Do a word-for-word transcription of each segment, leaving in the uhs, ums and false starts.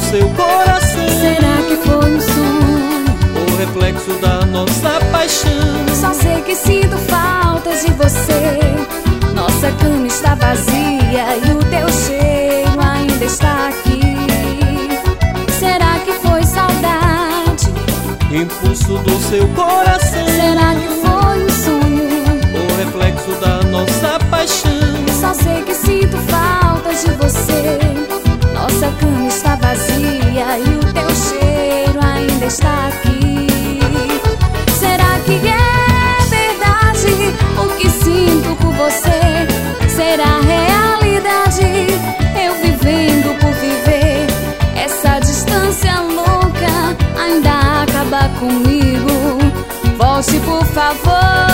seu coração. Será que foi um sonho, o reflexo da nossa paixão? só sei que sinto falta de você. Nossa cama está vazia e o teu cheiro ainda está aqui. Será que foi saudade, impulso do seu coração? será que foi um sonho, o reflexo da nossa paixão? só sei que sinto falta de você. Nossa cama está vazia e o teu cheiro ainda está aqui. Será que é verdade o que sinto por você? Será realidade eu vivendo por viver? Essa distância louca ainda acaba comigo. Volte, por favor.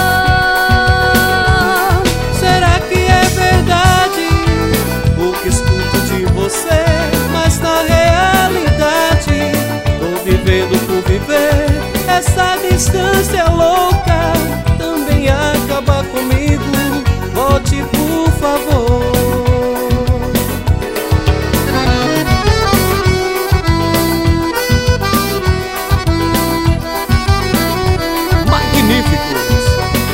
Será que é verdade o que escuto de você? Mas na realidade tô vivendo por viver. Essa distância louca também acaba comigo. Volte, por favor. Magníficos!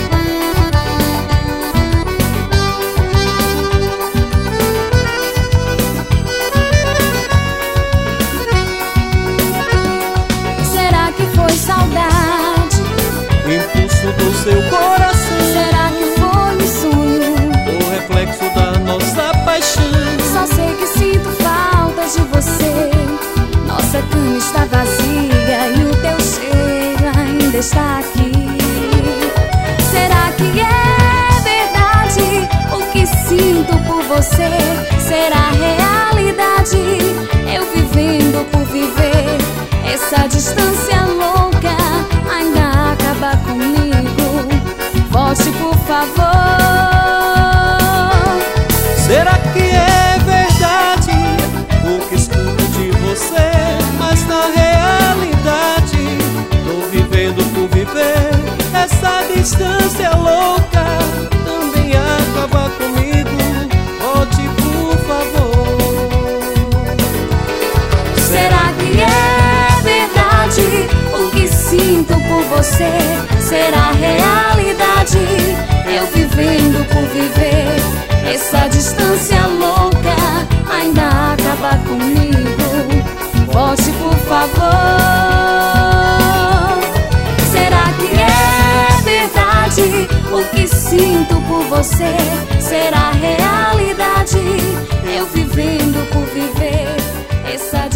Será que foi saudade, Impulso do seu coração? será que foi um sonho, O reflexo da nossa paixão? só sei que sinto falta de você. Nossa cama está vazia e o teu cheiro ainda está aqui. Será que é verdade o que sinto por você? Será realidade eu vivendo por viver? Essa distância louca ainda acaba comigo. Volte, por favor. Será que é verdade o que escuto de você? Mas na realidade tô vivendo por viver. Essa distância louca também acaba comigo. Volte, por favor. Será que é verdade o que sinto por você? Será realidade eu vivendo por viver? Essa distância louca ainda acaba comigo. Volte, por favor. Será que é verdade o que sinto por você? Será realidade eu vivendo por viver? Essa